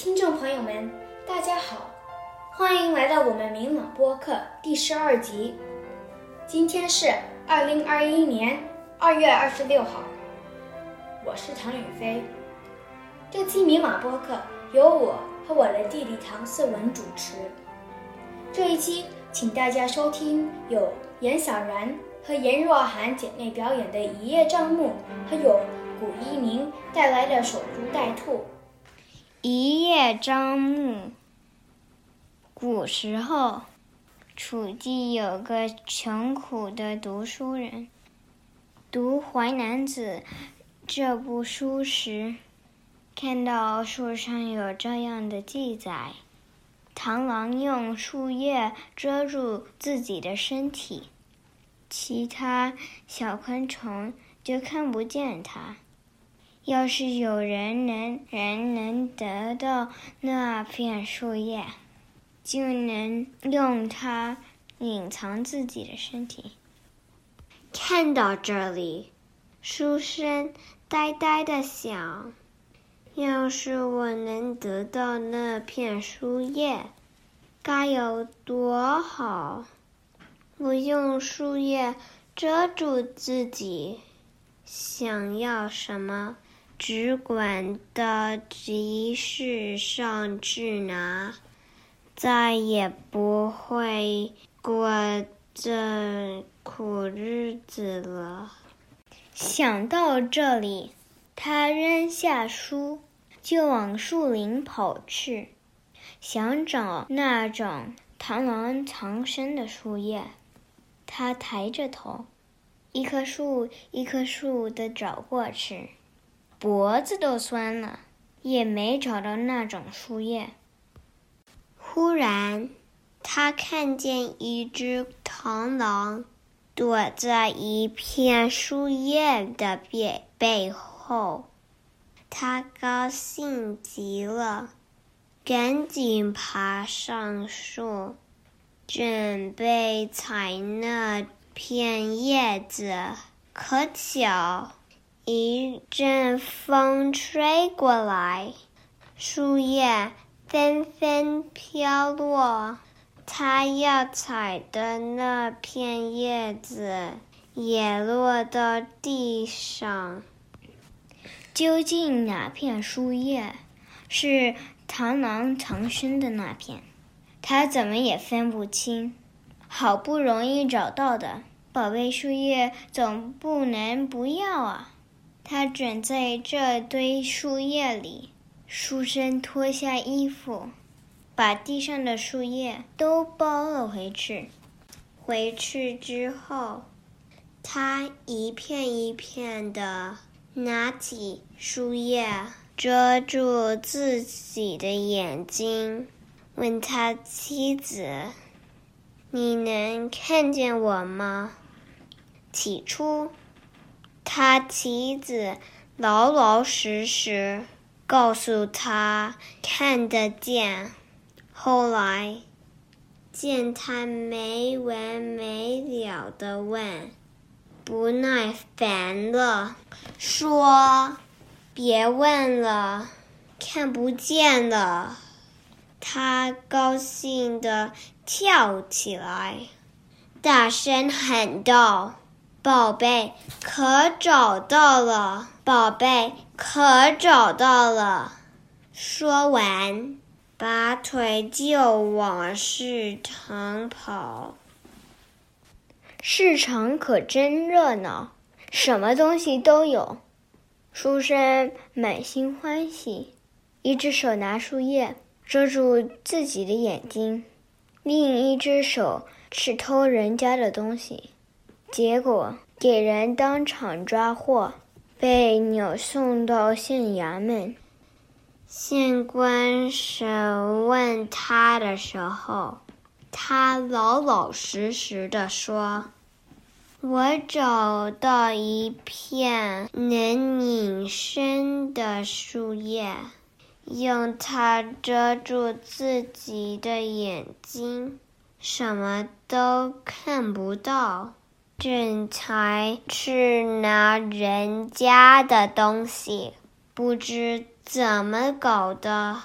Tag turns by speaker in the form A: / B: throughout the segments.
A: 听众朋友们，大家好，欢迎来到我们明朗播客第12集。今天是2021年2月26号，我是唐宇飞。这期明朗播客由我和我的弟弟唐思文主持。这一期请大家收听有严小然和严若涵姐妹表演的《一叶障目》，还有古一鸣带来的《守株待兔》。
B: 一叶障目。古时候，楚地有个穷苦的读书人，读《淮南子》这部书时，看到树上有这样的记载：螳螂用树叶遮住自己的身体，其他小昆虫就看不见它。要是有人能得到那片树叶，就能用它隐藏自己的身体。看到这里，书生呆呆地想，要是我能得到那片树叶，该有多好！我用树叶遮住自己，想要什么只管到集市上去拿，再也不会过这苦日子了。想到这里，他扔下书，就往树林跑去，想找那种螳螂藏身的树叶。他抬着头，一棵树一棵树地找过去，脖子都酸了，也没找到那种树叶。忽然，他看见一只螳螂躲在一片树叶的背后，他高兴极了，赶紧爬上树，准备采那片叶子。可巧一阵风吹过来，树叶纷纷飘落，他要采的那片叶子也落到地上。究竟哪片树叶是螳螂藏身的那片？他怎么也分不清。好不容易找到的宝贝树叶总不能不要啊！他卷在这堆树叶里。书生脱下衣服，把地上的树叶都包了回去。回去之后，他一片一片地拿起树叶遮住自己的眼睛，问他妻子：“你能看见我吗？”起初，他妻子老老实实告诉他看得见。后来见他没完没了地问，不耐烦了，说：“别问了，看不见了。”他高兴地跳起来，大声喊道：“宝贝，可找到了！宝贝，可找到了！”说完，拔腿就往市场跑。市场可真热闹，什么东西都有。书生满心欢喜，一只手拿树叶遮住自己的眼睛，另一只手去偷人家的东西，结果给人当场抓获，被扭送到县衙门。县官审问他的时候，他老老实实地说：“我找到一片能隐身的树叶，用它遮住自己的眼睛，什么都看不到。正才去拿人家的东西，不知怎么搞的，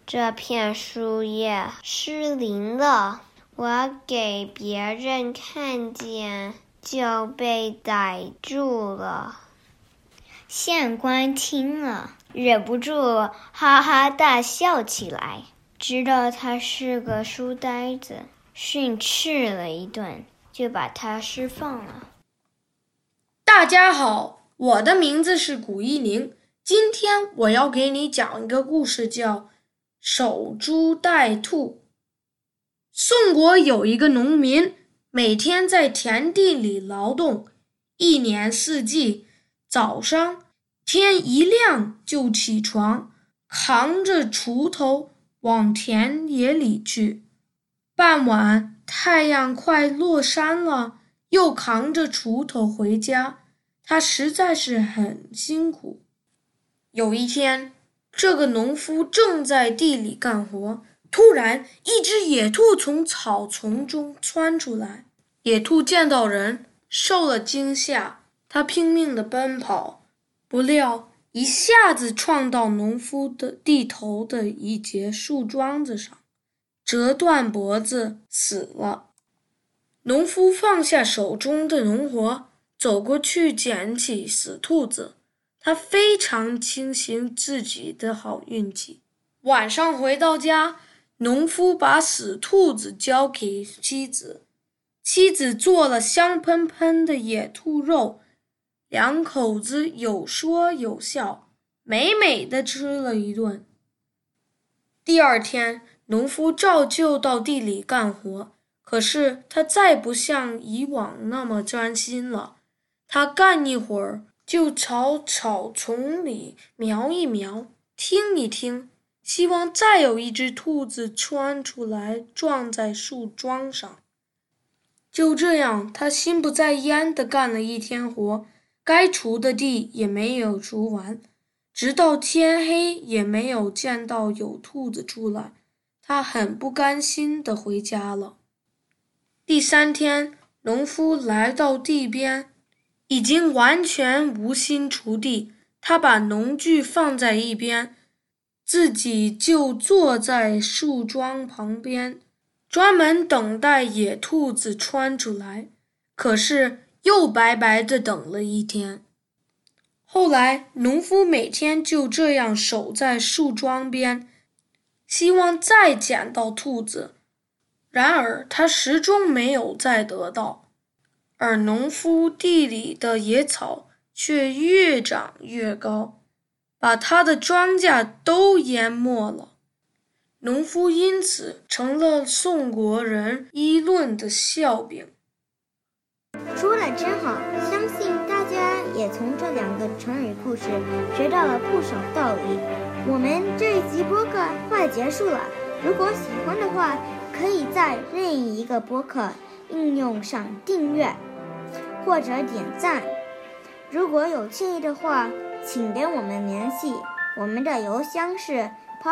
B: 这片树叶失灵了，我给别人看见就被逮住了。县官听了，忍不住哈哈大笑起来，知道他是个书呆子，训斥了一顿，就把他释放了。
C: 大家好，我的名字是古一宁，今天我要给你讲一个故事，叫守株待兔。宋国有一个农民，每天在田地里劳动，一年四季，早上天一亮就起床，扛着锄头往田野里去。傍晚太阳快落山了，又扛着锄头回家，他实在是很辛苦。有一天，这个农夫正在地里干活，突然一只野兔从草丛中窜出来。野兔见到人，受了惊吓，它拼命地奔跑，不料一下子撞到农夫的地头的一节树桩子上，折断脖子死了。农夫放下手中的农活，走过去捡起死兔子，他非常庆幸自己的好运气。晚上回到家，农夫把死兔子交给妻子，妻子做了香喷喷的野兔肉，两口子有说有笑，美美地吃了一顿。第二天，农夫照旧到地里干活，可是他再不像以往那么专心了。他干一会儿就朝草丛里瞄一瞄，听一听，希望再有一只兔子窜出来撞在树桩上。就这样，他心不在焉地干了一天活，该锄的地也没有锄完，直到天黑也没有见到有兔子出来，他很不甘心地回家了。第三天，农夫来到地边，已经完全无心锄地，他把农具放在一边，自己就坐在树桩旁边，专门等待野兔子窜出来，可是又白白地等了一天。后来，农夫每天就这样守在树桩边，希望再捡到兔子，然而他始终没有再得到，而农夫地里的野草却越长越高，把他的庄稼都淹没了。农夫因此成了宋国人议论的笑柄。
B: 说得真好，相信大家也从这两个成语故事学到了不少道理。我们这一集播客快结束了，如果喜欢的话，可以在任意一个播客应用上订阅或者点赞。如果有建议的话，请跟我们联系，我们的邮箱是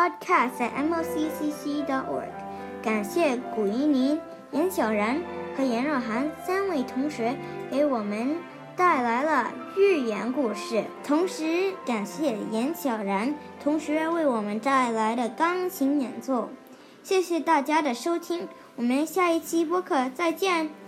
B: podcast@moccc.org。感谢古一宁、严小然和严若涵三位同学给我们带来了寓言故事，同时感谢严小然同学为我们带来的钢琴演奏。谢谢大家的收听，我们下一期播客再见。